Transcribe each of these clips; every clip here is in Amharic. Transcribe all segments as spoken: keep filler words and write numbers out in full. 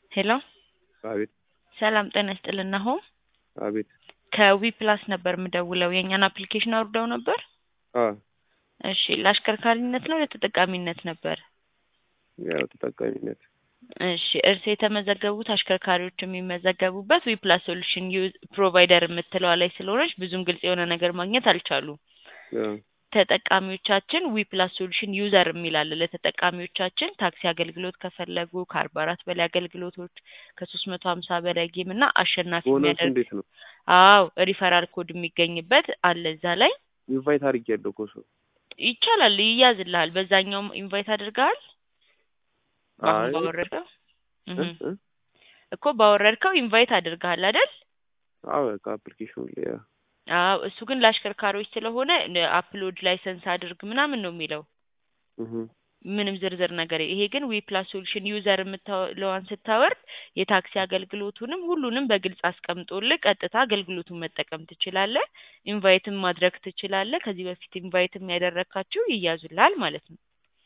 ሄሎ አቤት ሰላም ጤና ይስጥልን ናሆም አቤት ከዊ ፕላስ ነበር የምደውለው የኛን አፕሊኬሽን አውርደው ነበር አ እሺ ለአሽከርካሪነት ነው ለተጠቃሚነት ነበር ያው ተጠቃሚነት እሺ እርስ የተመዘገቡት አሽከርካሪዎች የሚመዘገቡበት ዊ ፕላስ ሶሉሽን ዩዝ ፕሮቫይደር የምትለው ላይ ስለሆነች ብዙም ግልጽ የሆነ ነገር ማግኘት አልቻሉም ተጠቃሚዎቻችን ዊ ፕላስ ሶሉሽን ዩዘር የሚላል ለተጠቃሚዎቻችን ታክሲ አገልግሎት ከፈለጉ ከአርባ አራት በላይ አገልግሎቶች ከሶስት መቶ ሀምሳ በላይ ጌም እና አሸናፊ ቦነሱ የሚያደርግ እንዴት ነው አዎ ሪፈራል ኮድ የሚገኝበት አለ እዛ ላይ ኢንቫይት አድርጌያለሁ እኮ ሰው ይቻላል ይያዝልሃል በዛኛው ኢንቫይት አድርገሃል ባሁን አይ ባወረድከው እ እ እኮ ባወረድከው ኢንቫይት አድርገሃል አይደል አዎ ከአፕሊኬሽኑ ላይ ያ አዎ እሱ ግን ለአሽከርካሪዎች ስለሆነ አፕሎድ ላይሰንስ አድርግ ምናምን ነው የሚለው እህ ምንም ዝርዝር ነገር ይሄ ግን ዊ ፕላስ ሶሉሽን ዩዘር የምትለዋን ስታወርድ የታክሲ አገልግሎቱንም ሁሉንም በግልጽ አስቀምጦልህ ቀጥታ አገልግሎቱን መጠቀም ትችላለህ ኢንቫይትም ማድረግ ትችላለህ ከዚህ በፊት ኢንቫይትም ያደረካችሁ ይያዙልሃል ማለት ነው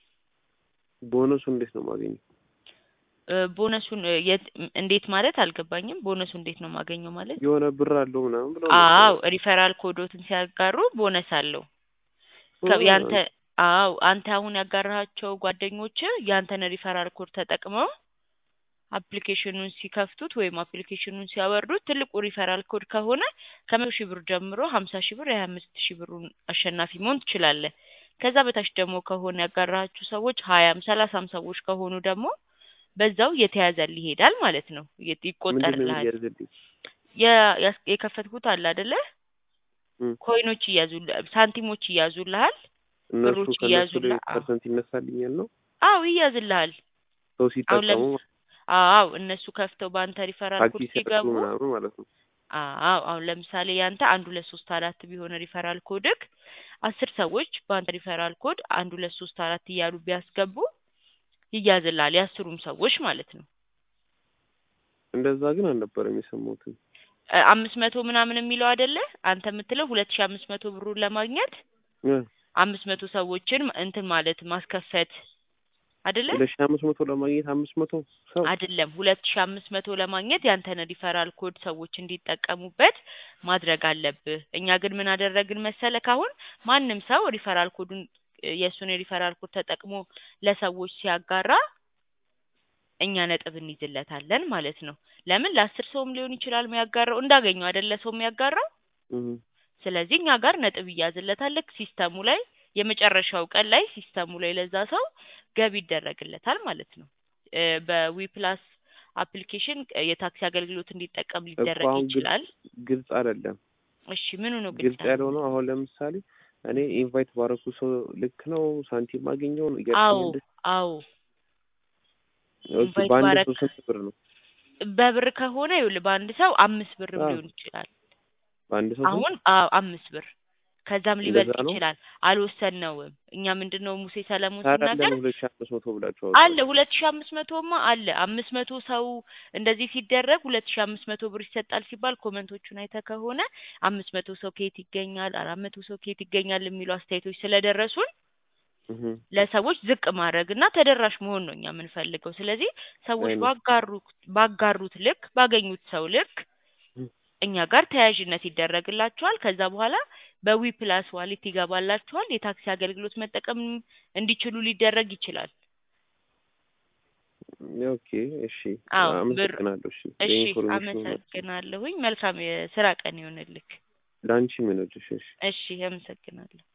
ቦነሱ እንዴት ነው ማገኘው ቦነሱን እንዴት ማለት አልገባኝም ቦነሱ እንዴት ነው ማገኘው ማለት የሆነ ብር አለው ምናምን ብለው አዎ ሪፈራል ኮዶትን ሲያጋሩ ቦነስ አለው ያንተ አዎ አንተ አሁን ያጋራሃቸው ጓደኞች ያንተን ሪፈራል ኮድ ተጠቅመው አፕሊኬሽኑን ሲከፍቱት ወይም አፕሊኬሽኑን ሲያወርዱት ትልቁ ሪፈራል ኮድ ከሆነ ከመቶ ሺህ ብር ጀምሮ ሀምሳ ሺህ ብር ሃያ አምስት ሺህ ብሩን አሸናፊ መሆን ትችላለህ ከዛ በታች ደግሞ ከሆነ ያጋራሃችሁ ሰዎች ሀያም ሰላሳም ሰዎች ከሆኑ ደግሞ በዛው የተያዘል ይሄዳል ማለት ነው ይቆጠርልሃል ያ የከፈትኩት አለ አይደለ ኮይኖች ይያዙልሃል ሳንቲሞች ይያዙልሃል ብሮች ይያዙልሃል ፐርሰንት ይነሳልኛል ነው አዎ ይያዝልሃል ሰው ሲጠቀሙ አዎ እነሱ ከፍተው ባንተ ሪፈራል ኮድ ሲገቡ ምናምን ማለት ነው አዎ አሁን ለምሳሌ ያንተ አንድ ሁለት ሶስት አራት ቢሆን ሪፈራል ኮድክ አስር ሰዎች ባንተ ሪፈራል ኮድ አንድ ሁለት ሶስት አራት እያሉ ቢያስገቡ ይያዝልሃል ያስሩም ሰዎች ማለት ነው እንደዛ ግን አልነበረም የሰማሁት አምስት መቶ ምናምን የሚለው አይደለ አንተ የምትለው ሁለት ሺህ አምስት መቶ ብሩን ለማግኘት አምስት መቶ ሰዎችን እንትን ማለት ማስከፈት አይደለ ሁለት ሺህ አምስት መቶ ለማግኘት አምስት መቶ ሰው አይደለም ሁለት ሺህ አምስት መቶ ለማግኘት ያንተን ሪፈራል ኮድ ሰዎች እንዲጠቀሙበት ማድረግ አለብህ እኛ ግን ምን አደረግን መሰለህ አሁን ማንንም ሰው ሪፈራል ኮዱን የሱን ሪፈራል ኮድ ተጠቅሞ ለሰዎች ሲያጋራ እኛ ነጥብ እንይዝለታለን ማለት ነው ለምን ለአስር ሰውም ሊሆን ይችላል የሚያጋራው እንዳገኘው አይደለ ሰው የሚያጋራው ስለዚህ እኛ ጋር ነጥብ ይያዝለታል ሲስተሙ ላይ የመጨረሻው ቀን ላይ ሲስተሙ ላይ ለዛ ሰው ገቢ ይደረግለታል ማለት ነው በዊ ፕላስ አፕሊኬሽን የታክሲ አገልግሎት እንዲጠቀም ሊደረግ ይችላል ግልጽ አይደለም እሺ ምን ነው ግልጽ ያለው ነው አሁን ለምሳሌ እኔ ኢንቫይት ባረኩ ሰው ልክ ነው ሳንቲም ማግኘው ነው ያገኛል አዎ ኦኬ ባንድ ሰው ስንት ብር ነው በብር ከሆነ ይኸውልህ ባንድ ሰው አምስት ብር ሊሆን ይችላል ባንድ ሰው አሁን አምስት ብር ከዛም ሊበልጥ ይችላል አልወሰነውም እኛ ምንድነው ሙሴ ሰለሞን ሲናገር ሁለት ሺህ አምስት መቶ ብላችሁ አለ ሁለት ሺህ አምስት መቶማ አለ አምስት መቶ ሰው እንደዚህ ሲደረግ ሁለት ሺህ አምስት መቶ ብር ይሰጣል ሲባል ኮሜንቶቹን አይተህ ከሆነ አምስት መቶ ሰው ከየት ይገኛል አራት መቶ ሰው ከየት ይገኛል የሚሉ አስተያየቶች ስለደረሱን ለሰዎች ዝቅ ማድረግና ተደራሽ መሆን ነው እኛ የምንፈልገው ስለዚህ ሰዎች ባጋሩት ባጋሩት ልክ ባገኙት ሰው ልክ እኛ ጋር ተያያዥነት ይደረግላቸዋል ከዛ በኋላ በዊ ፕላስ ዋሌት ይገባላችኋል የታክሲ አገልግሎት መጠቀም እንዲችሉ ሊደረግ ይችላል ኦኬ እሺ አመሰግናለሁ እሺ እሺ አመሰግናለሁኝ መልካም የስራ ቀን ይሁንልክ ላንቺ ምን ወድሽ እሺ አመሰግናለሁ